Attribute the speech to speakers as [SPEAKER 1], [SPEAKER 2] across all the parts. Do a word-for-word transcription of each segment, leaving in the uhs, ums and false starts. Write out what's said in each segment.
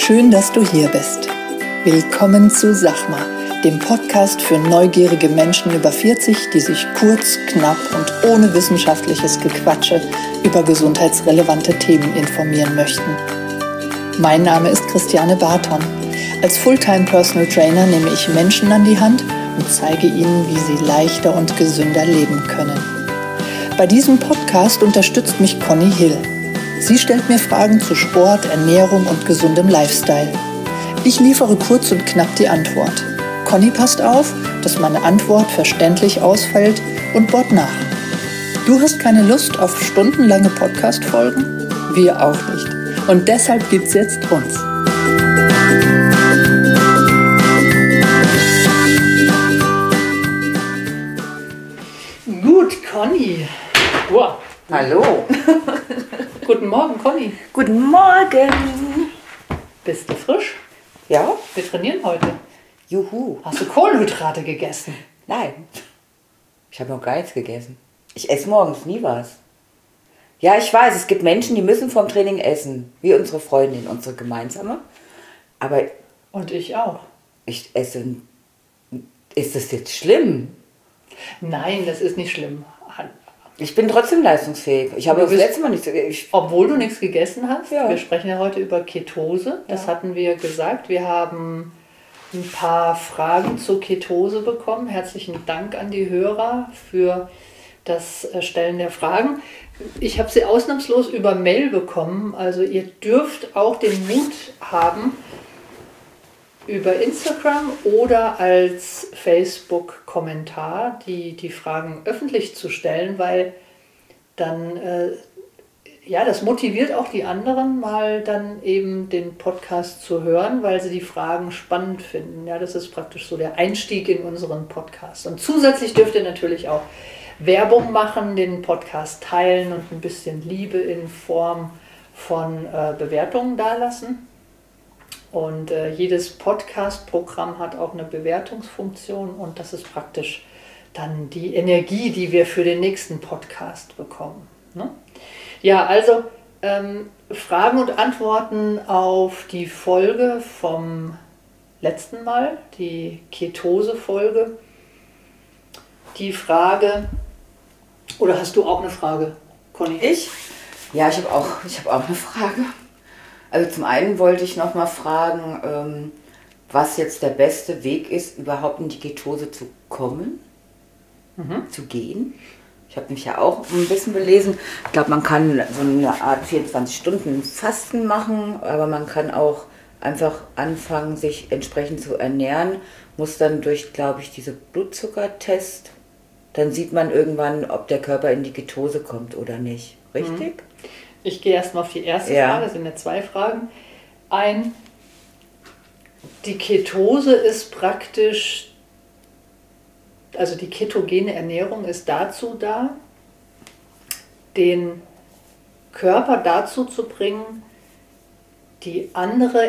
[SPEAKER 1] Schön, dass du hier bist. Willkommen zu Sachma, dem Podcast für neugierige Menschen über vierzig, die sich kurz, knapp und ohne wissenschaftliches Gequatsche über gesundheitsrelevante Themen informieren möchten. Mein Name ist Christiane Barton. Als Fulltime Personal Trainer nehme ich Menschen an die Hand und zeige ihnen, wie sie leichter und gesünder leben können. Bei diesem Podcast unterstützt mich Conny Hill. Sie stellt mir Fragen zu Sport, Ernährung und gesundem Lifestyle. Ich liefere kurz und knapp die Antwort. Conny passt auf, dass meine Antwort verständlich ausfällt und bohrt nach. Du hast keine Lust auf stundenlange Podcast-Folgen? Wir auch nicht. Und deshalb gibt's jetzt uns. Gut, Conny. Wow.
[SPEAKER 2] Hallo.
[SPEAKER 1] Guten Morgen, Conny.
[SPEAKER 2] Guten Morgen.
[SPEAKER 1] Bist du frisch?
[SPEAKER 2] Ja?
[SPEAKER 1] Wir trainieren heute.
[SPEAKER 2] Juhu.
[SPEAKER 1] Hast du Kohlenhydrate gegessen?
[SPEAKER 2] Nein. Ich habe noch gar nichts gegessen. Ich esse morgens nie was. Ja, ich weiß, es gibt Menschen, die müssen vom Training essen. Wie unsere Freundin, unsere gemeinsame. Aber
[SPEAKER 1] Und ich auch.
[SPEAKER 2] ich esse... Ist das jetzt schlimm?
[SPEAKER 1] Nein, das ist nicht schlimm.
[SPEAKER 2] Ich bin trotzdem leistungsfähig. Ich habe
[SPEAKER 1] Du
[SPEAKER 2] das
[SPEAKER 1] bist-
[SPEAKER 2] letzte Mal nichts gegessen.
[SPEAKER 1] Obwohl du nichts gegessen hast.
[SPEAKER 2] Ja.
[SPEAKER 1] Wir sprechen ja heute über Ketose. Das
[SPEAKER 2] Ja.
[SPEAKER 1] hatten wir gesagt. Wir haben ein paar Fragen zur Ketose bekommen. Herzlichen Dank an die Hörer für das äh, Stellen der Fragen. Ich habe sie ausnahmslos über Mail bekommen. Also ihr dürft auch den Mut haben, über Instagram oder als Facebook-Kommentar die, die Fragen öffentlich zu stellen, weil dann, äh, ja, das motiviert auch die anderen, mal dann eben den Podcast zu hören, weil sie die Fragen spannend finden. Ja, das ist praktisch so der Einstieg in unseren Podcast. Und zusätzlich dürft ihr natürlich auch Werbung machen, den Podcast teilen und ein bisschen Liebe in Form von äh, Bewertungen dalassen. Und äh, jedes Podcast-Programm hat auch eine Bewertungsfunktion und das ist praktisch dann die Energie, die wir für den nächsten Podcast bekommen. Ne? Ja, also ähm, Fragen und Antworten auf die Folge vom letzten Mal, die Ketose-Folge. Die Frage, oder hast du auch eine Frage, Conny?
[SPEAKER 2] Ich? Ja, ich habe auch, ich habe auch eine Frage. Also zum einen wollte ich noch mal fragen, ähm, was jetzt der beste Weg ist, überhaupt in die Ketose zu kommen,
[SPEAKER 1] Mhm.
[SPEAKER 2] zu gehen. Ich habe mich ja auch ein bisschen belesen. Ich glaube, man kann so eine Art vierundzwanzig Stunden Fasten machen, aber man kann auch einfach anfangen, sich entsprechend zu ernähren. Muss dann durch, glaube ich, diese Blutzuckertest, dann sieht man irgendwann, ob der Körper in die Ketose kommt oder nicht. Richtig?
[SPEAKER 1] Ich gehe erstmal auf die erste
[SPEAKER 2] Ja.
[SPEAKER 1] Frage, das sind ja zwei Fragen, ein. Die Ketose ist praktisch, also die ketogene Ernährung ist dazu da, den Körper dazu zu bringen, die andere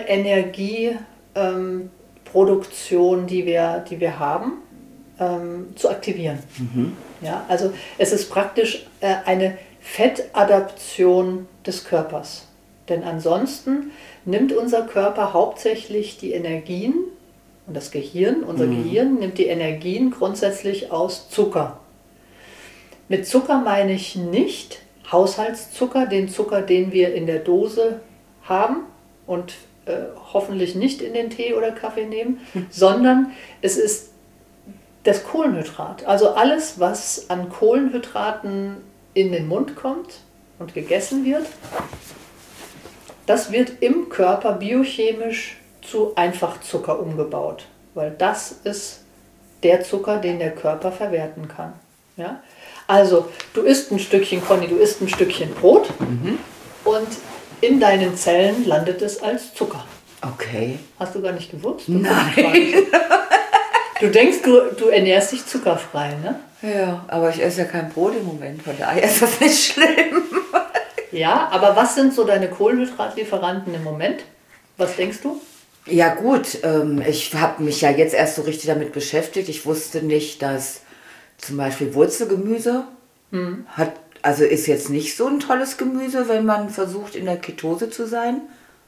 [SPEAKER 1] Energieproduktion, die wir, die wir haben, ähm, zu aktivieren. Ja, also es ist praktisch äh, eine Fettadaption des Körpers. Denn ansonsten nimmt unser Körper hauptsächlich die Energien, und das Gehirn, unser
[SPEAKER 2] Mhm.
[SPEAKER 1] Gehirn nimmt die Energien grundsätzlich aus Zucker. Mit Zucker meine ich nicht Haushaltszucker, den Zucker, den wir in der Dose haben und äh, hoffentlich nicht in den Tee oder Kaffee nehmen, sondern es ist das Kohlenhydrat. Also alles, was an Kohlenhydraten in den Mund kommt und gegessen wird, das wird im Körper biochemisch zu Einfachzucker umgebaut, weil das ist der Zucker, den der Körper verwerten kann. Ja? Also du isst ein Stückchen, Conny, du isst ein Stückchen Brot und in deinen Zellen landet es als Zucker.
[SPEAKER 2] Okay.
[SPEAKER 1] Hast du gar nicht gewusst? Du
[SPEAKER 2] Nein.
[SPEAKER 1] Du denkst, du, du ernährst dich zuckerfrei, ne?
[SPEAKER 2] Ja, aber ich esse ja kein Brot im Moment, von daher ist das nicht schlimm.
[SPEAKER 1] Ja, aber was sind so deine Kohlenhydratlieferanten im Moment? Was denkst du?
[SPEAKER 2] Ja gut, ähm, ich habe mich ja jetzt erst so richtig damit beschäftigt. Ich wusste nicht, dass zum Beispiel Wurzelgemüse hat, also ist jetzt nicht so ein tolles Gemüse, wenn man versucht in der Ketose zu sein.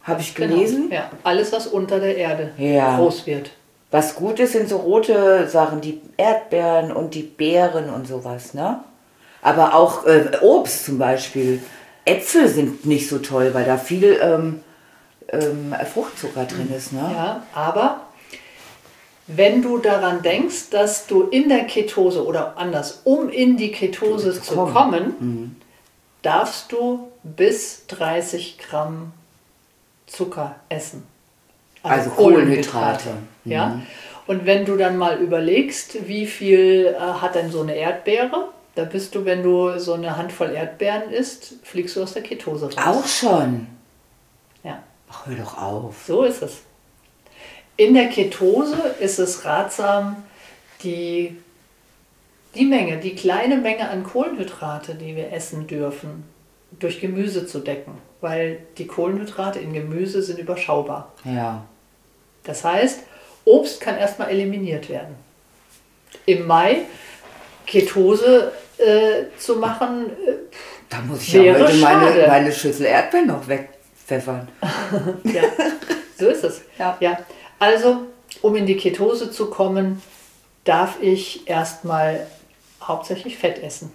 [SPEAKER 2] habe ich gelesen.
[SPEAKER 1] Genau. Ja, alles, was unter der Erde
[SPEAKER 2] ja.
[SPEAKER 1] groß wird.
[SPEAKER 2] Was gut ist, sind so rote Sachen, die Erdbeeren und die Beeren und sowas, ne? Aber auch äh, Obst zum Beispiel. Äpfel sind nicht so toll, weil da viel ähm, ähm, Fruchtzucker drin ist, ne?
[SPEAKER 1] Ja, aber wenn du daran denkst, dass du in der Ketose oder anders, um in die Ketose zu kommen, kommen mhm. darfst du bis dreißig Gramm Zucker essen.
[SPEAKER 2] Also, also Kohlenhydrate.
[SPEAKER 1] Kohlenhydrate. Ja? Mhm. Und wenn du dann mal überlegst, wie viel äh, hat denn so eine Erdbeere, da bist du, wenn du so eine Handvoll Erdbeeren isst, fliegst du aus der Ketose raus.
[SPEAKER 2] Auch schon?
[SPEAKER 1] Ja.
[SPEAKER 2] Ach, hör doch auf.
[SPEAKER 1] So ist es. In der Ketose ist es ratsam, die, die Menge, die kleine Menge an Kohlenhydrate, die wir essen dürfen, durch Gemüse zu decken, weil die Kohlenhydrate in Gemüse sind überschaubar.
[SPEAKER 2] Ja.
[SPEAKER 1] Das heißt, Obst kann erstmal eliminiert werden. Im Mai Ketose äh, zu machen, äh,
[SPEAKER 2] da muss ich ja heute meine, meine Schüssel Erdbeeren noch wegpfeffern.
[SPEAKER 1] Ja, so ist es.
[SPEAKER 2] Ja.
[SPEAKER 1] Ja. Also, um in die Ketose zu kommen, darf ich erstmal hauptsächlich Fett essen.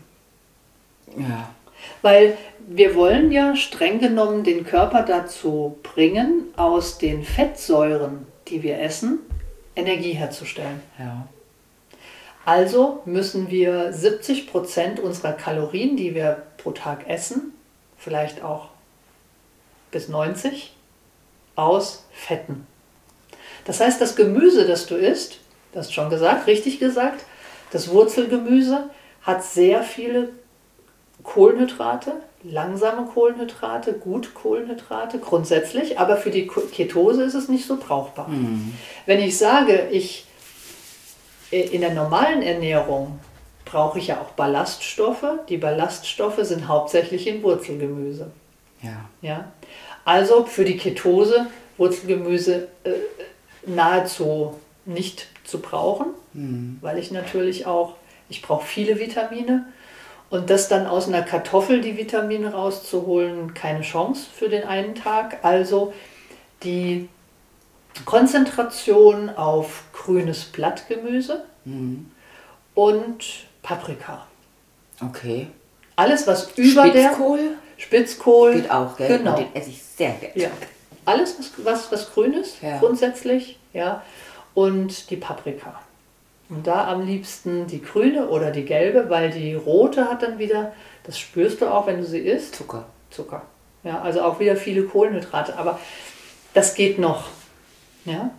[SPEAKER 2] Ja.
[SPEAKER 1] Weil wir wollen ja streng genommen den Körper dazu bringen, aus den Fettsäuren, die wir essen, Energie herzustellen.
[SPEAKER 2] Ja.
[SPEAKER 1] Also müssen wir siebzig Prozent unserer Kalorien, die wir pro Tag essen, vielleicht auch bis neunzig, aus Fetten. Das heißt, das Gemüse, das du isst, du hast schon gesagt, richtig gesagt, das Wurzelgemüse hat sehr viele Kohlenhydrate, langsame Kohlenhydrate, gut Kohlenhydrate grundsätzlich, aber für die Ketose ist es nicht so brauchbar. Mhm. Wenn ich sage, ich in der normalen Ernährung brauche ich ja auch Ballaststoffe, die Ballaststoffe sind hauptsächlich in Wurzelgemüse.
[SPEAKER 2] Ja.
[SPEAKER 1] Ja? Also für die Ketose Wurzelgemüse äh, nahezu nicht zu brauchen, mhm. weil ich natürlich auch, ich brauche viele Vitamine. Und das dann aus einer Kartoffel, die Vitamine rauszuholen, keine Chance für den einen Tag. Also die Konzentration auf grünes Blattgemüse mhm. und Paprika.
[SPEAKER 2] Okay.
[SPEAKER 1] Alles, was über
[SPEAKER 2] Spitzkohl?
[SPEAKER 1] der... Spitzkohl? Spitzkohl.
[SPEAKER 2] Geht auch, gell?
[SPEAKER 1] Genau.
[SPEAKER 2] Und den esse ich sehr gerne.
[SPEAKER 1] Ja. Alles, was, was, was grün ist, ja. grundsätzlich. Ja. Und die Paprika. Und da am liebsten die grüne oder die gelbe, weil die rote hat dann wieder, das spürst du auch, wenn du sie isst.
[SPEAKER 2] Zucker.
[SPEAKER 1] Zucker. Ja, also auch wieder viele Kohlenhydrate, aber das geht noch. Ja?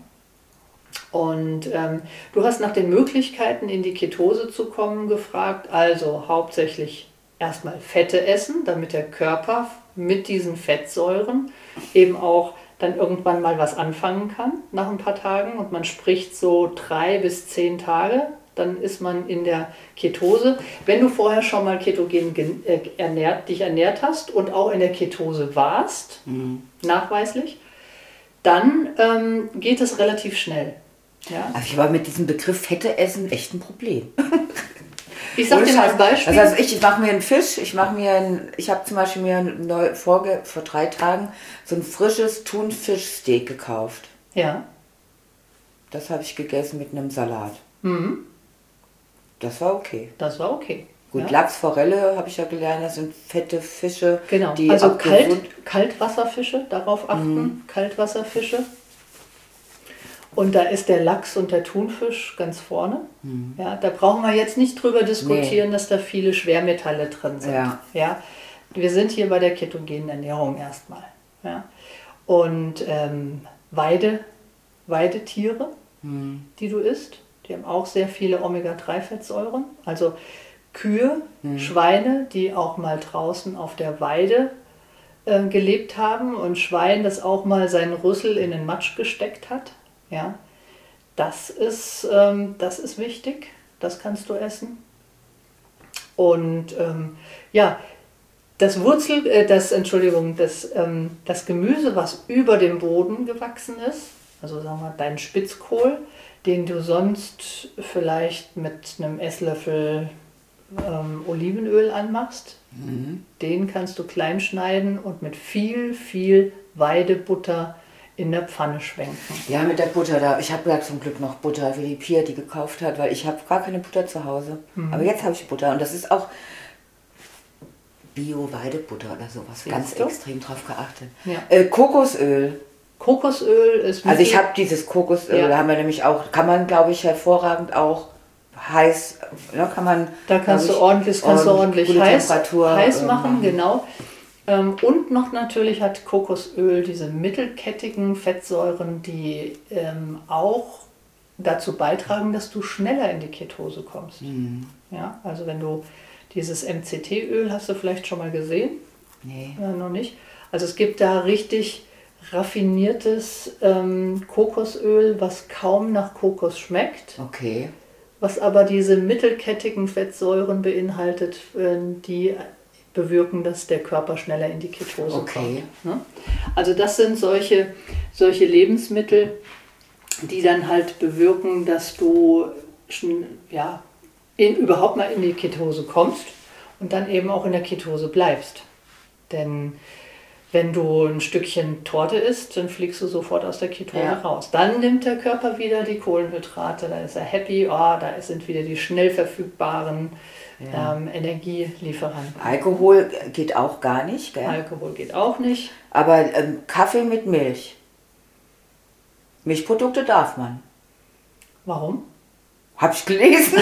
[SPEAKER 1] Und ähm, du hast nach den Möglichkeiten, in die Ketose zu kommen, gefragt. Also hauptsächlich erstmal Fette essen, damit der Körper mit diesen Fettsäuren eben auch dann irgendwann mal was anfangen kann nach ein paar Tagen und man spricht so drei bis zehn Tage, dann ist man in der Ketose. Wenn du vorher schon mal ketogen äh, ernährt, dich ernährt hast und auch in der Ketose warst, mhm. nachweislich, dann ähm, geht es relativ schnell. Ja?
[SPEAKER 2] Also ich war mit diesem Begriff Fette essen echt ein Problem.
[SPEAKER 1] Ich sag dir mal ein Beispiel.
[SPEAKER 2] Also ich mache mir einen Fisch, ich mache mir ein, ich habe zum Beispiel mir neu, vor, vor drei Tagen so ein frisches Thunfischsteak gekauft.
[SPEAKER 1] Ja.
[SPEAKER 2] Das habe ich gegessen mit einem Salat.
[SPEAKER 1] Mhm.
[SPEAKER 2] Das war okay.
[SPEAKER 1] Das war okay.
[SPEAKER 2] Gut,
[SPEAKER 1] ja.
[SPEAKER 2] Lachs, Forelle habe ich ja gelernt, das sind fette Fische.
[SPEAKER 1] Genau,
[SPEAKER 2] die
[SPEAKER 1] also Kalt, Kaltwasserfische, darauf achten, mhm. Kaltwasserfische. Und da ist der Lachs und der Thunfisch ganz vorne. Mhm. Ja, da brauchen wir jetzt nicht drüber diskutieren, nee. dass da viele Schwermetalle drin sind.
[SPEAKER 2] Ja.
[SPEAKER 1] Ja, wir sind hier bei der ketogenen Ernährung erstmal. Ja. Und ähm, Weide, Weidetiere, mhm. die du isst, die haben auch sehr viele Omega drei Fettsäuren. Also Kühe, mhm. Schweine, die auch mal draußen auf der Weide äh, gelebt haben und Schwein, das auch mal seinen Rüssel in den Matsch gesteckt hat. Ja, das ist, ähm, das ist wichtig, das kannst du essen. Und ähm, ja, das Wurzel, äh, das, Entschuldigung, das, ähm, das Gemüse, was über dem Boden gewachsen ist, also sagen wir dein Spitzkohl, den du sonst vielleicht mit einem Esslöffel ähm, Olivenöl anmachst,
[SPEAKER 2] Mhm.
[SPEAKER 1] den kannst du klein schneiden und mit viel, viel Weidebutter in der Pfanne schwenken.
[SPEAKER 2] Ja, mit der Butter da. Ich habe ja zum Glück noch Butter, wie die Pia die gekauft hat, weil ich habe gar keine Butter zu Hause. Mhm. Aber jetzt habe ich Butter und das ist auch Bio-Weidebutter oder sowas.
[SPEAKER 1] Siehst
[SPEAKER 2] Ganz
[SPEAKER 1] du?
[SPEAKER 2] extrem drauf geachtet.
[SPEAKER 1] Ja.
[SPEAKER 2] Äh, Kokosöl.
[SPEAKER 1] Kokosöl ist...
[SPEAKER 2] Also ich habe dieses Kokosöl,
[SPEAKER 1] Ja.
[SPEAKER 2] da haben wir nämlich auch, kann man glaube ich hervorragend auch heiß, ne, kann man...
[SPEAKER 1] Da kannst du
[SPEAKER 2] ich,
[SPEAKER 1] ordentlich, kannst du ordentlich
[SPEAKER 2] gute
[SPEAKER 1] heiß,
[SPEAKER 2] Temperatur,
[SPEAKER 1] heiß
[SPEAKER 2] ähm,
[SPEAKER 1] machen, genau. Ähm, und noch natürlich hat Kokosöl diese mittelkettigen Fettsäuren, die ähm, auch dazu beitragen, dass du schneller in die Ketose kommst.
[SPEAKER 2] Mhm.
[SPEAKER 1] Ja, also wenn du dieses M C T-Öl hast du vielleicht schon mal gesehen?
[SPEAKER 2] Nee.
[SPEAKER 1] Ja, noch nicht. Also es gibt da richtig raffiniertes ähm, Kokosöl, was kaum nach Kokos schmeckt,
[SPEAKER 2] Okay.
[SPEAKER 1] was aber diese mittelkettigen Fettsäuren beinhaltet, äh, die bewirken, dass der Körper schneller in die Ketose
[SPEAKER 2] Okay.
[SPEAKER 1] kommt. Ne? Also das sind solche, solche Lebensmittel, die dann halt bewirken, dass du schon, ja, in, überhaupt mal in die Ketose kommst und dann eben auch in der Ketose bleibst. Denn wenn du ein Stückchen Torte isst, dann fliegst du sofort aus der Ketose
[SPEAKER 2] Ja.
[SPEAKER 1] raus. Dann nimmt der Körper wieder die Kohlenhydrate, dann ist er happy, oh, da sind wieder die schnell verfügbaren
[SPEAKER 2] Ja.
[SPEAKER 1] ähm, Energielieferanten.
[SPEAKER 2] Alkohol geht auch gar nicht, gell?
[SPEAKER 1] Alkohol geht auch nicht.
[SPEAKER 2] Aber ähm, Kaffee mit Milch. Milchprodukte darf man.
[SPEAKER 1] Warum?
[SPEAKER 2] Hab ich gelesen.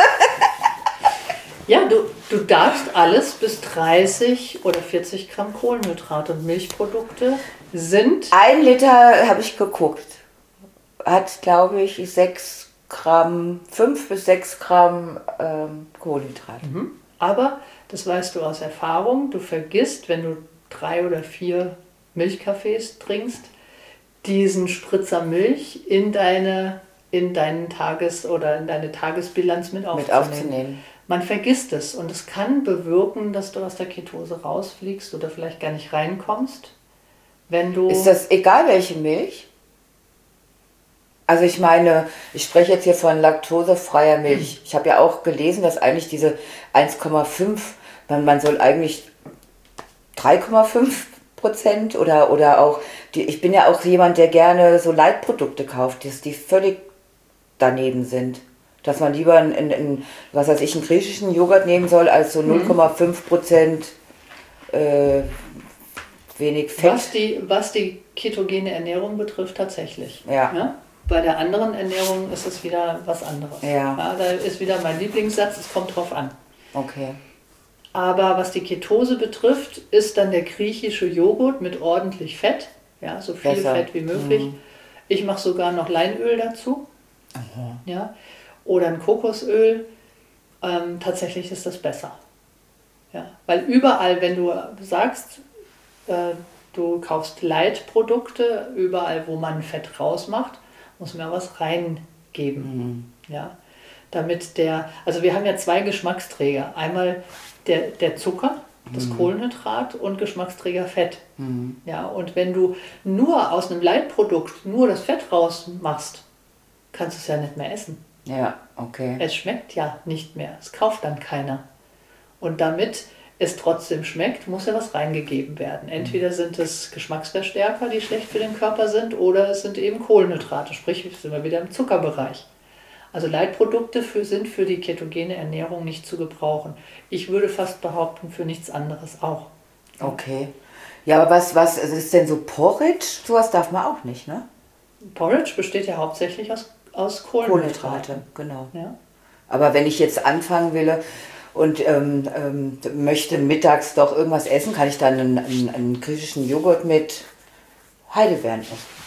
[SPEAKER 1] Ja, du, du darfst alles bis dreißig oder vierzig Gramm Kohlenhydrate und Milchprodukte sind...
[SPEAKER 2] Ein Liter habe ich geguckt. Hat, glaube ich, sechs Gramm, fünf bis sechs Gramm ähm, Kohlenhydrate.
[SPEAKER 1] Mhm. Aber, das weißt du aus Erfahrung, du vergisst, wenn du drei oder vier Milchkaffees trinkst, diesen Spritzer Milch in deine, in deinen Tages- oder in deine Tagesbilanz mit aufzunehmen.
[SPEAKER 2] Mit aufzunehmen.
[SPEAKER 1] Man vergisst es und es kann bewirken, dass du aus der Ketose rausfliegst oder vielleicht gar nicht reinkommst, wenn du...
[SPEAKER 2] Ist das egal, welche Milch? Also ich meine, ich spreche jetzt hier von laktosefreier Milch. Ich habe ja auch gelesen, dass eigentlich diese eins Komma fünf, man, man soll eigentlich drei Komma fünf Prozent oder, oder auch, die, ich bin ja auch jemand, der gerne so Leitprodukte kauft, dass die völlig daneben sind. Dass man lieber einen, einen, was weiß ich, einen griechischen Joghurt nehmen soll, als so null Komma fünf Prozent äh, wenig Fett.
[SPEAKER 1] Was die, was die ketogene Ernährung betrifft, tatsächlich.
[SPEAKER 2] Ja.
[SPEAKER 1] Ja? Bei der anderen Ernährung ist es wieder was anderes.
[SPEAKER 2] Ja.
[SPEAKER 1] Ja, da ist wieder mein Lieblingssatz, es kommt drauf an.
[SPEAKER 2] Okay.
[SPEAKER 1] Aber was die Ketose betrifft, ist dann der griechische Joghurt mit ordentlich Fett, ja, so viel
[SPEAKER 2] Besser.
[SPEAKER 1] Fett wie möglich.
[SPEAKER 2] Mhm.
[SPEAKER 1] Ich mache sogar noch Leinöl dazu.
[SPEAKER 2] Aha.
[SPEAKER 1] Ja, oder ein Kokosöl. Ähm, tatsächlich ist das besser. Ja, weil überall, wenn du sagst, äh, du kaufst Leitprodukte, überall, wo man Fett rausmacht, muss man was reingeben.
[SPEAKER 2] Mhm.
[SPEAKER 1] Ja, damit der, also wir haben ja zwei Geschmacksträger. Einmal der, der Zucker, das
[SPEAKER 2] Mhm.
[SPEAKER 1] Kohlenhydrat und Geschmacksträger Fett.
[SPEAKER 2] Mhm.
[SPEAKER 1] Ja, und wenn du nur aus einem Leitprodukt nur das Fett rausmachst, kannst du es ja nicht mehr essen.
[SPEAKER 2] Ja, okay.
[SPEAKER 1] Es schmeckt ja nicht mehr. Es kauft dann keiner. Und damit es trotzdem schmeckt, muss ja was reingegeben werden. Entweder sind es Geschmacksverstärker, die schlecht für den Körper sind, oder es sind eben Kohlenhydrate, sprich, sind wir wieder im Zuckerbereich. Also Leitprodukte für, sind für die ketogene Ernährung nicht zu gebrauchen. Ich würde fast behaupten, für nichts anderes auch.
[SPEAKER 2] Okay. Ja, aber was, was ist denn so Porridge? Sowas darf man auch nicht, ne?
[SPEAKER 1] Porridge besteht ja hauptsächlich aus, aus Kohlenhydraten.
[SPEAKER 2] Kohlenhydrate, genau.
[SPEAKER 1] Ja.
[SPEAKER 2] Aber wenn ich jetzt anfangen will und ähm, ähm, möchte mittags doch irgendwas essen, kann ich dann einen, einen, einen griechischen Joghurt mit Heidelbeeren essen.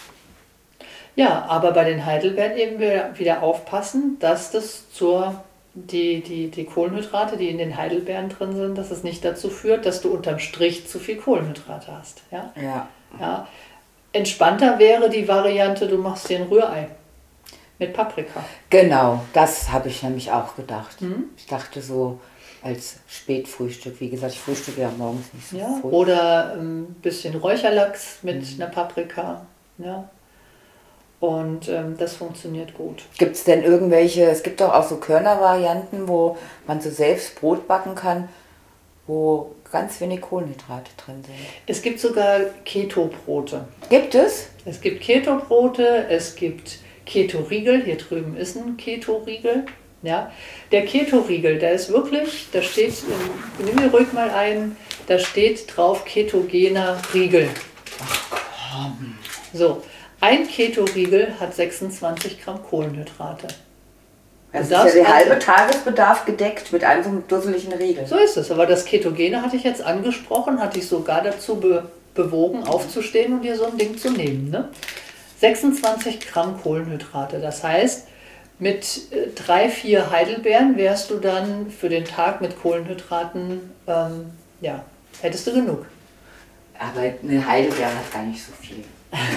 [SPEAKER 1] Ja, aber bei den Heidelbeeren eben wieder, wieder aufpassen, dass das zur, die, die, die Kohlenhydrate, die in den Heidelbeeren drin sind, dass es nicht dazu führt, dass du unterm Strich zu viel Kohlenhydrate hast. Ja?
[SPEAKER 2] Ja.
[SPEAKER 1] Ja. Entspannter wäre die Variante, du machst dir ein Rührei mit Paprika.
[SPEAKER 2] Genau, das habe ich nämlich auch gedacht.
[SPEAKER 1] Mhm.
[SPEAKER 2] Ich dachte so als Spätfrühstück, wie gesagt, ich frühstücke ja morgens nicht so
[SPEAKER 1] Ja?
[SPEAKER 2] früh.
[SPEAKER 1] Oder ein bisschen Räucherlachs mit einer Paprika. Ja? Und ähm, das funktioniert gut.
[SPEAKER 2] Gibt es denn irgendwelche, es gibt doch auch so Körnervarianten, wo man so selbst Brot backen kann, wo ganz wenig Kohlenhydrate drin sind?
[SPEAKER 1] Es gibt sogar Keto-Brote.
[SPEAKER 2] Gibt es?
[SPEAKER 1] Es gibt Keto-Brote, es gibt Keto-Riegel. Hier drüben ist ein Keto-Riegel. Ja. Der Keto-Riegel, der ist wirklich, da steht, nimm mir ruhig mal ein, da steht drauf ketogener Riegel.
[SPEAKER 2] Ach komm.
[SPEAKER 1] So, ein Keto-Riegel hat sechsundzwanzig Gramm Kohlenhydrate.
[SPEAKER 2] Das ist ja der halbe Tagesbedarf gedeckt mit einem so einem dusseligen Riegel.
[SPEAKER 1] So ist es, aber das Ketogene hatte ich jetzt angesprochen, hatte ich sogar dazu be bewogen, aufzustehen und dir so ein Ding zu nehmen. Ne? sechsundzwanzig Gramm Kohlenhydrate, das heißt, mit äh, drei, vier Heidelbeeren wärst du dann für den Tag mit Kohlenhydraten, ähm, ja, hättest du genug.
[SPEAKER 2] Aber eine Heidelbeere hat gar nicht so viel.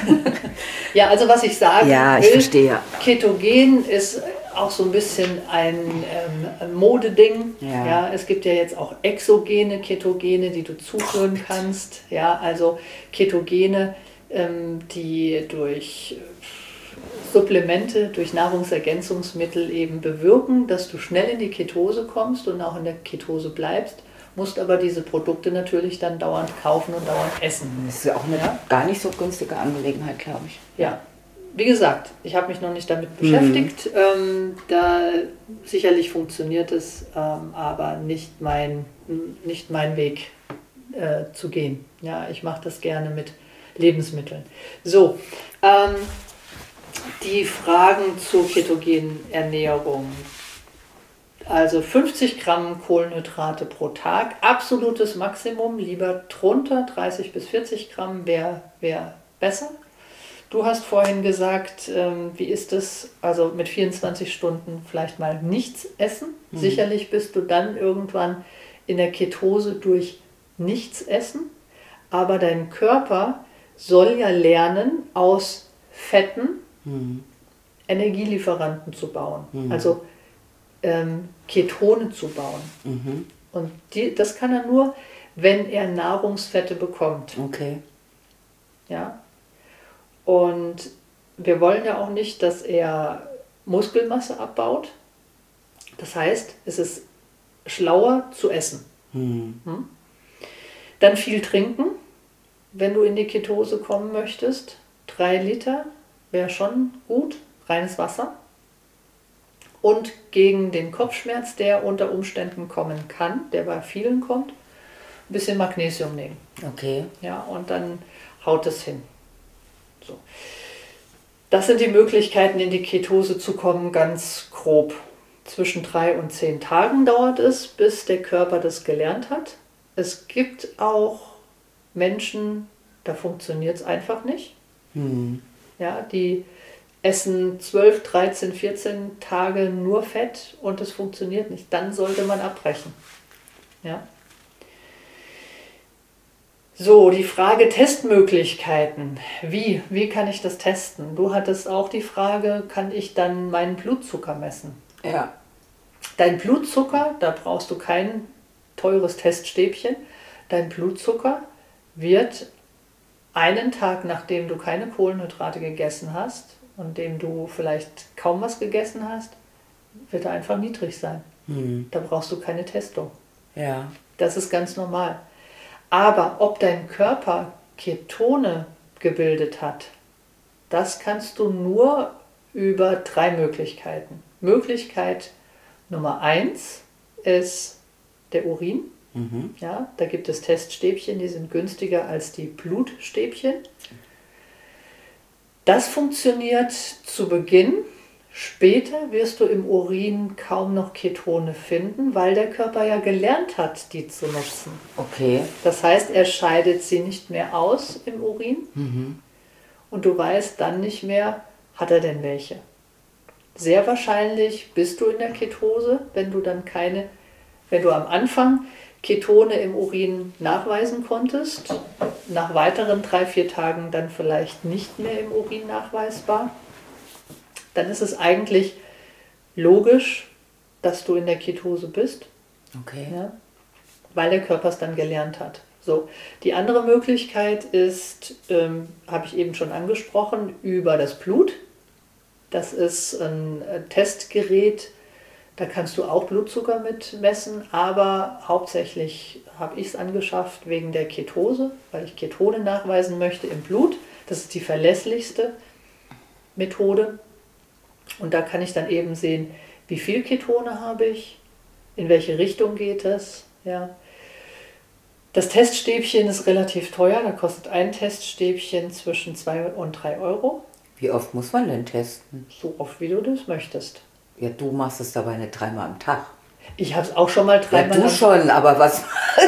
[SPEAKER 1] Ja, also was ich sagen
[SPEAKER 2] ja, ich
[SPEAKER 1] will,
[SPEAKER 2] verstehe.
[SPEAKER 1] Ketogen ist auch so ein bisschen ein ähm, Modeding.
[SPEAKER 2] Ja.
[SPEAKER 1] Ja, es gibt ja jetzt auch exogene Ketogene, die du zuführen kannst. Ja, also Ketogene, ähm, die durch Supplemente, durch Nahrungsergänzungsmittel eben bewirken, dass du schnell in die Ketose kommst und auch in der Ketose bleibst. Musst aber diese Produkte natürlich dann dauernd kaufen und dauernd essen.
[SPEAKER 2] Das ist ja auch eine ja? gar nicht so günstige Angelegenheit, glaube ich.
[SPEAKER 1] Ja, wie gesagt, ich habe mich noch nicht damit beschäftigt. Mhm. Ähm, da sicherlich funktioniert es, ähm, aber nicht mein, nicht mein Weg äh, zu gehen. Ja, ich mache das gerne mit Lebensmitteln. So, ähm, die Fragen zur ketogenen Ernährung. Also fünfzig Gramm Kohlenhydrate pro Tag, absolutes Maximum, lieber drunter, dreißig bis vierzig Gramm wäre wär besser. Du hast vorhin gesagt, ähm, wie ist es, also mit vierundzwanzig Stunden vielleicht mal nichts essen. Mhm. Sicherlich bist du dann irgendwann in der Ketose durch nichts essen, aber dein Körper soll ja lernen, aus Fetten mhm. Energielieferanten zu bauen. Mhm. Also ähm, Ketone zu bauen. Mhm. Und die, das kann er nur, wenn er Nahrungsfette bekommt.
[SPEAKER 2] Okay.
[SPEAKER 1] Ja. Und wir wollen ja auch nicht, dass er Muskelmasse abbaut. Das heißt, es ist schlauer zu essen. Mhm. Hm? Dann viel trinken, wenn du in die Ketose kommen möchtest. Drei Liter wäre schon gut, reines Wasser. Und gegen den Kopfschmerz, der unter Umständen kommen kann, der bei vielen kommt, ein bisschen Magnesium nehmen.
[SPEAKER 2] Okay.
[SPEAKER 1] Ja, und dann haut es hin. So. Das sind die Möglichkeiten, in die Ketose zu kommen, ganz grob. Zwischen drei und zehn Tagen dauert es, bis der Körper das gelernt hat. Es gibt auch Menschen, da funktioniert es einfach nicht. Hm. Ja, die essen zwölf, dreizehn, vierzehn Tage nur Fett und es funktioniert nicht. Dann sollte man abbrechen. Ja. So, die Frage Testmöglichkeiten. Wie? Wie kann ich das testen? Du hattest auch die Frage, kann ich dann meinen Blutzucker messen?
[SPEAKER 2] Ja.
[SPEAKER 1] Dein Blutzucker, da brauchst du kein teures Teststäbchen. Dein Blutzucker wird einen Tag, nachdem du keine Kohlenhydrate gegessen hast und dem du vielleicht kaum was gegessen hast, wird er einfach niedrig sein. Mhm. Da brauchst du keine Testung.
[SPEAKER 2] Ja.
[SPEAKER 1] Das ist ganz normal. Aber ob dein Körper Ketone gebildet hat, das kannst du nur über drei Möglichkeiten. Möglichkeit Nummer eins ist der Urin. Mhm. Ja, da gibt es Teststäbchen, die sind günstiger als die Blutstäbchen. Das funktioniert zu Beginn. Später wirst du im Urin kaum noch Ketone finden, weil der Körper ja gelernt hat, die zu nutzen.
[SPEAKER 2] Okay.
[SPEAKER 1] Das heißt, er scheidet sie nicht mehr aus im Urin. Mhm. Und du weißt dann nicht mehr, hat er denn welche. Sehr wahrscheinlich bist du in der Ketose, wenn du dann keine, wenn du am Anfang Ketone im Urin nachweisen konntest, nach weiteren drei, vier Tagen dann vielleicht nicht mehr im Urin nachweisbar, dann ist es eigentlich logisch, dass du in der Ketose bist.
[SPEAKER 2] Okay.
[SPEAKER 1] Ja, weil der Körper es dann gelernt hat. So, die andere Möglichkeit ist, ähm, habe ich eben schon angesprochen, über das Blut. Das ist ein Testgerät, da kannst du auch Blutzucker mit messen, aber hauptsächlich habe ich es angeschafft wegen der Ketose, weil ich Ketone nachweisen möchte im Blut. Das ist die verlässlichste Methode. Und da kann ich dann eben sehen, wie viel Ketone habe ich, in welche Richtung geht es. Ja. Das Teststäbchen ist relativ teuer, da kostet ein Teststäbchen zwischen zwei und drei Euro.
[SPEAKER 2] Wie oft muss man denn testen?
[SPEAKER 1] So oft, wie du das möchtest.
[SPEAKER 2] Ja, du machst es dabei nicht dreimal am Tag.
[SPEAKER 1] Ich habe es auch schon mal dreimal.
[SPEAKER 2] Ja, du schon, aber was...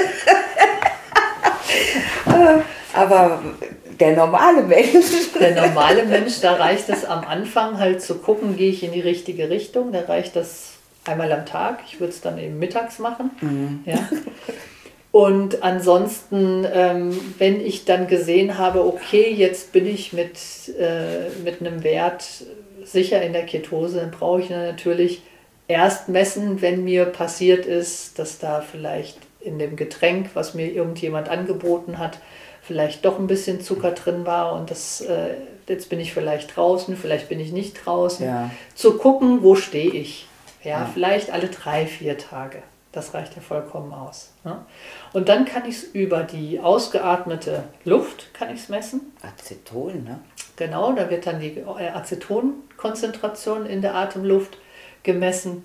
[SPEAKER 2] aber der normale Mensch...
[SPEAKER 1] Der normale Mensch, da reicht es am Anfang halt zu gucken, gehe ich in die richtige Richtung. Da reicht das einmal am Tag. Ich würde es dann eben mittags machen. Mhm. Ja. Und ansonsten, ähm, wenn ich dann gesehen habe, okay, jetzt bin ich mit, äh, mit einem Wert sicher in der Ketose, dann brauche ich dann natürlich erst messen, wenn mir passiert ist, dass da vielleicht in dem Getränk, was mir irgendjemand angeboten hat, vielleicht doch ein bisschen Zucker drin war und das, äh, jetzt bin ich vielleicht draußen, vielleicht bin ich nicht draußen.
[SPEAKER 2] Ja.
[SPEAKER 1] Zu gucken, wo stehe ich. Ja,
[SPEAKER 2] Ja.
[SPEAKER 1] Vielleicht alle drei, vier Tage. Das reicht ja vollkommen aus. Ne? Und dann kann ich es über die ausgeatmete Luft kann ich's messen.
[SPEAKER 2] Aceton, ne?
[SPEAKER 1] Genau, da wird dann die Acetonkonzentration in der Atemluft gemessen.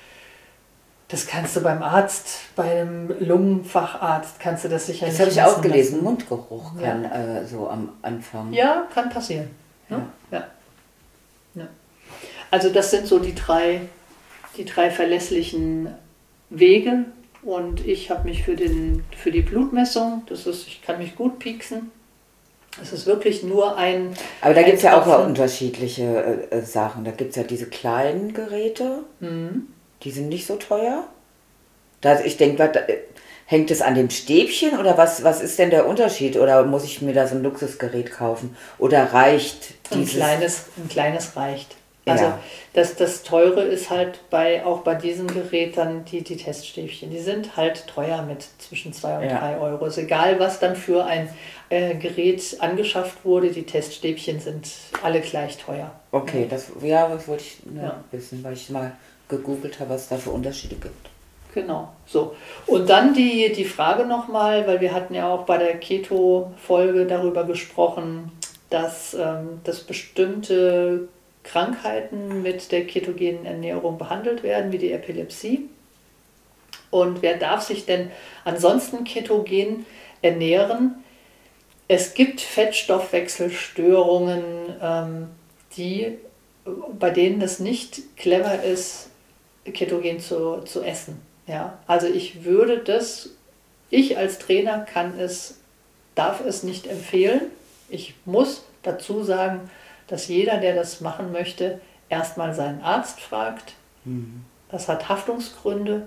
[SPEAKER 1] Das kannst du beim Arzt, beim Lungenfacharzt, kannst du das sicherlich
[SPEAKER 2] Das habe ich
[SPEAKER 1] messen
[SPEAKER 2] auch gelesen.
[SPEAKER 1] lassen.
[SPEAKER 2] Mundgeruch kann
[SPEAKER 1] Ja.
[SPEAKER 2] äh, so am Anfang.
[SPEAKER 1] Ja, kann passieren. Ne?
[SPEAKER 2] Ja.
[SPEAKER 1] Ja. Ja. Also das sind so die drei, die drei verlässlichen Wege. Und ich habe mich für, den, für die Blutmessung, das ist, ich kann mich gut pieksen. Es ist wirklich nur ein...
[SPEAKER 2] Aber da gibt es ja auch
[SPEAKER 1] Tropfen.
[SPEAKER 2] unterschiedliche äh, Sachen. Da gibt es ja diese kleinen Geräte,
[SPEAKER 1] Mhm.
[SPEAKER 2] die sind nicht so teuer. Da, ich denke, hängt es an dem Stäbchen oder was, was ist denn der Unterschied? Oder muss ich mir da so ein Luxusgerät kaufen? Oder reicht
[SPEAKER 1] Ein
[SPEAKER 2] dieses...
[SPEAKER 1] kleines, ein kleines reicht. Also
[SPEAKER 2] Ja.
[SPEAKER 1] das, das Teure ist halt bei, auch bei diesem Gerät dann die, die Teststäbchen. Die sind halt teuer mit zwischen zwei und
[SPEAKER 2] Ja.
[SPEAKER 1] drei Euro. Ist egal, was dann für ein äh, Gerät angeschafft wurde, die Teststäbchen sind alle gleich teuer.
[SPEAKER 2] Okay, das, ja, das wollte ich ne,
[SPEAKER 1] Ja.
[SPEAKER 2] wissen, weil ich mal gegoogelt habe, was es da für Unterschiede gibt.
[SPEAKER 1] Genau, so. Und dann die, die Frage nochmal, weil wir hatten ja auch bei der Keto-Folge darüber gesprochen, dass, ähm, dass bestimmte Krankheiten mit der ketogenen Ernährung behandelt werden, wie die Epilepsie. Und wer darf sich denn ansonsten ketogen ernähren? Es gibt Fettstoffwechselstörungen, ähm, die, bei denen es nicht clever ist, ketogen zu, zu essen. Ja? Also ich würde das, ich als Trainer kann es, darf es nicht empfehlen. Ich muss dazu sagen, dass jeder, der das machen möchte, erstmal seinen Arzt fragt.
[SPEAKER 2] Mhm.
[SPEAKER 1] Das hat Haftungsgründe.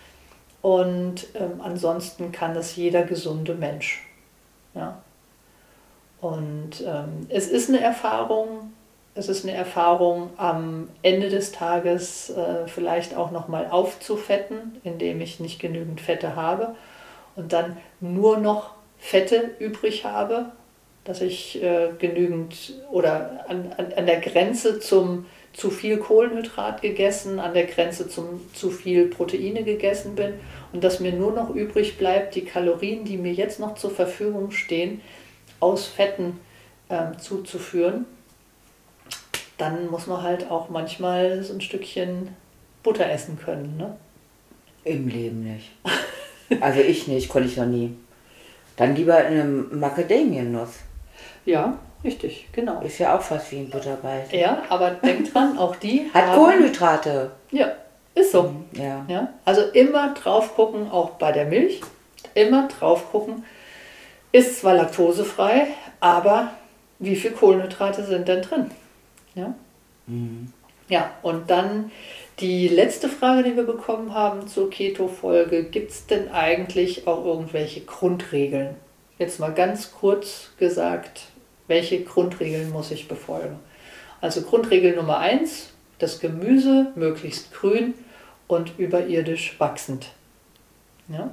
[SPEAKER 1] Und ähm, ansonsten kann das jeder gesunde Mensch. Ja? Und ähm, es ist eine Erfahrung, es ist eine Erfahrung, am Ende des Tages äh, vielleicht auch nochmal aufzufetten, indem ich nicht genügend Fette habe und dann nur noch Fette übrig habe, dass ich äh, genügend oder an, an, an der Grenze zum zu viel Kohlenhydrat gegessen, an der Grenze zum zu viel Proteine gegessen bin und dass mir nur noch übrig bleibt, die Kalorien, die mir jetzt noch zur Verfügung stehen, aus Fetten ähm, zuzuführen. Dann muss man halt auch manchmal so ein Stückchen Butter essen können. Ne?
[SPEAKER 2] Im Leben nicht. Also ich nicht, konnte ich noch nie. Dann lieber eine Macadamiennuss.
[SPEAKER 1] Ja, richtig, genau.
[SPEAKER 2] Ist ja auch fast wie ein Butterbeißen.
[SPEAKER 1] Ja, aber denk dran, auch die
[SPEAKER 2] Hat
[SPEAKER 1] haben,
[SPEAKER 2] Kohlenhydrate.
[SPEAKER 1] Ja, ist so.
[SPEAKER 2] Ja.
[SPEAKER 1] Ja, also immer drauf gucken, auch bei der Milch, immer drauf gucken, ist zwar laktosefrei, aber wie viel Kohlenhydrate sind denn drin? Ja,
[SPEAKER 2] Mhm.
[SPEAKER 1] ja, und dann die letzte Frage, die wir bekommen haben zur Keto-Folge, gibt es denn eigentlich auch irgendwelche Grundregeln? Jetzt mal ganz kurz gesagt, welche Grundregeln muss ich befolgen? Also Grundregel Nummer eins, das Gemüse möglichst grün und überirdisch wachsend. Ja?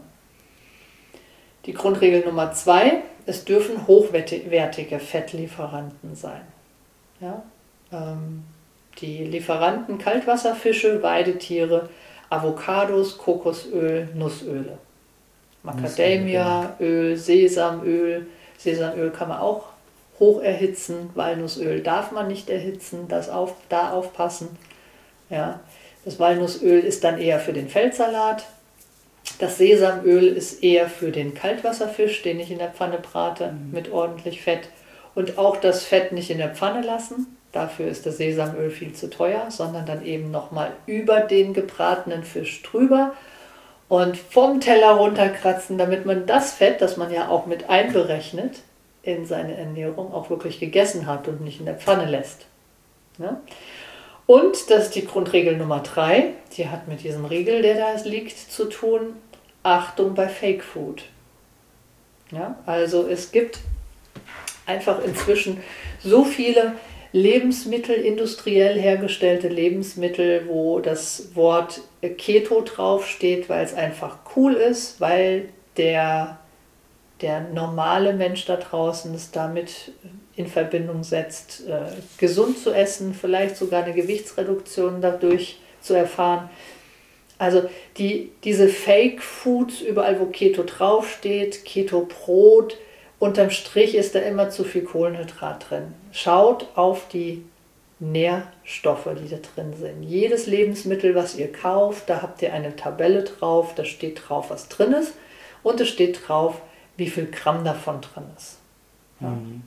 [SPEAKER 1] Die Grundregel Nummer zwei, es dürfen hochwertige Fettlieferanten sein. Ja? Ähm, Die Lieferanten Kaltwasserfische, Weidetiere, Avocados, Kokosöl, Nussöle. Macadamia-Öl, Sesamöl. Sesamöl kann man auch hoch erhitzen, Walnussöl darf man nicht erhitzen, das auf, da aufpassen. Ja. Das Walnussöl ist dann eher für den Feldsalat. Das Sesamöl ist eher für den Kaltwasserfisch, den ich in der Pfanne brate, mhm. mit ordentlich Fett. Und auch das Fett nicht in der Pfanne lassen. Dafür ist das Sesamöl viel zu teuer, sondern dann eben nochmal über den gebratenen Fisch drüber und vom Teller runterkratzen, damit man das Fett, das man ja auch mit einberechnet, in seine Ernährung auch wirklich gegessen hat und nicht in der Pfanne lässt. Ja? Und das ist die Grundregel Nummer drei, die hat mit diesem Riegel, der da liegt, zu tun. Achtung bei Fake Food. Ja? Also es gibt einfach inzwischen so viele Lebensmittel, industriell hergestellte Lebensmittel, wo das Wort Keto draufsteht, weil es einfach cool ist, weil der der normale Mensch da draußen es damit in Verbindung setzt, äh, gesund zu essen, vielleicht sogar eine Gewichtsreduktion dadurch zu erfahren. Also die, diese Fake-Foods, überall wo Keto draufsteht, Keto-Brot, unterm Strich ist da immer zu viel Kohlenhydrat drin. Schaut auf die Nährstoffe, die da drin sind. Jedes Lebensmittel, was ihr kauft, da habt ihr eine Tabelle drauf, da steht drauf, was drin ist und es steht drauf, wie viel Gramm davon drin ist. Ja. Mhm.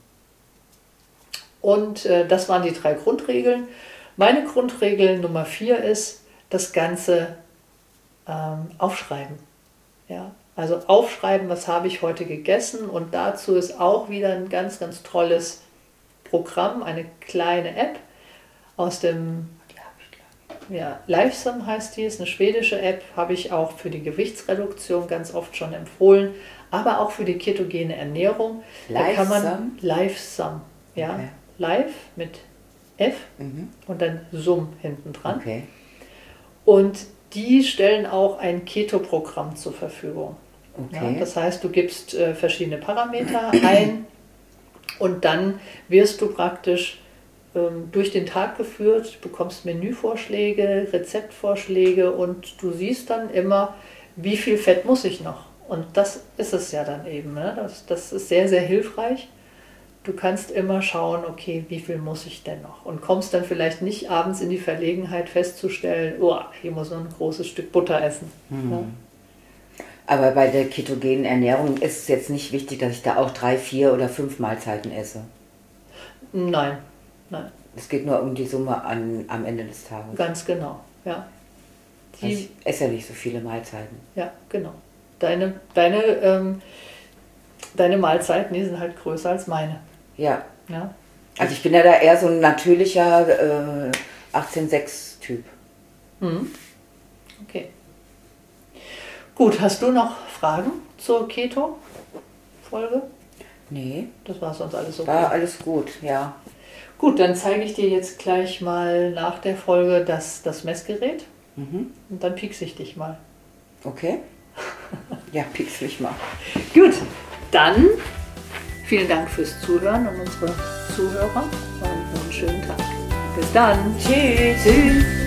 [SPEAKER 1] Und äh, das waren die drei Grundregeln. Meine Grundregel Nummer vier ist, das Ganze ähm, aufschreiben. Ja? Also aufschreiben, was habe ich heute gegessen, und dazu ist auch wieder ein ganz, ganz tolles Programm, eine kleine App aus dem ja, Lifesum heißt die, ist eine schwedische App, habe ich auch für die Gewichtsreduktion ganz oft schon empfohlen, aber auch für die ketogene Ernährung. Da kann man Lifesum, ja, okay. Live mit F mhm. und dann Sum hinten dran. Okay. Und die stellen auch ein Keto-Programm zur Verfügung. Okay. Ja, das heißt, du gibst äh, verschiedene Parameter ein und dann wirst du praktisch ähm, durch den Tag geführt, bekommst Menüvorschläge, Rezeptvorschläge und du siehst dann immer, wie viel Fett muss ich noch. Und das ist es ja dann eben. Ne? Das, das ist sehr, sehr hilfreich. Du kannst immer schauen, okay, wie viel muss ich denn noch? Und kommst dann vielleicht nicht abends in die Verlegenheit festzustellen, oh, hier muss man ein großes Stück Butter essen. Mhm. Ja?
[SPEAKER 2] Aber bei der ketogenen Ernährung ist es jetzt nicht wichtig, dass ich da auch drei, vier oder fünf Mahlzeiten esse?
[SPEAKER 1] Nein, nein.
[SPEAKER 2] Es geht nur um die Summe an, am Ende des Tages.
[SPEAKER 1] Ganz genau, ja.
[SPEAKER 2] Die, also ich esse ja nicht so viele Mahlzeiten.
[SPEAKER 1] Ja, genau. Deine, deine, ähm, deine Mahlzeiten, die sind halt größer als meine.
[SPEAKER 2] Ja.
[SPEAKER 1] ja.
[SPEAKER 2] Also ich bin ja da eher so ein natürlicher äh, achtzehn sechs Typ.
[SPEAKER 1] Mhm. Okay. Gut, hast du noch Fragen zur Keto-Folge?
[SPEAKER 2] Nee.
[SPEAKER 1] Das war sonst alles okay.
[SPEAKER 2] War alles gut, ja.
[SPEAKER 1] Gut, dann zeige ich dir jetzt gleich mal nach der Folge das, das Messgerät. Mhm. Und dann piekse ich dich mal.
[SPEAKER 2] Okay. Ja, piekse mich mal.
[SPEAKER 1] Gut, dann vielen Dank fürs Zuhören an unsere Zuhörer und einen schönen Tag. Bis dann.
[SPEAKER 2] Tschüss.
[SPEAKER 1] Tschüss.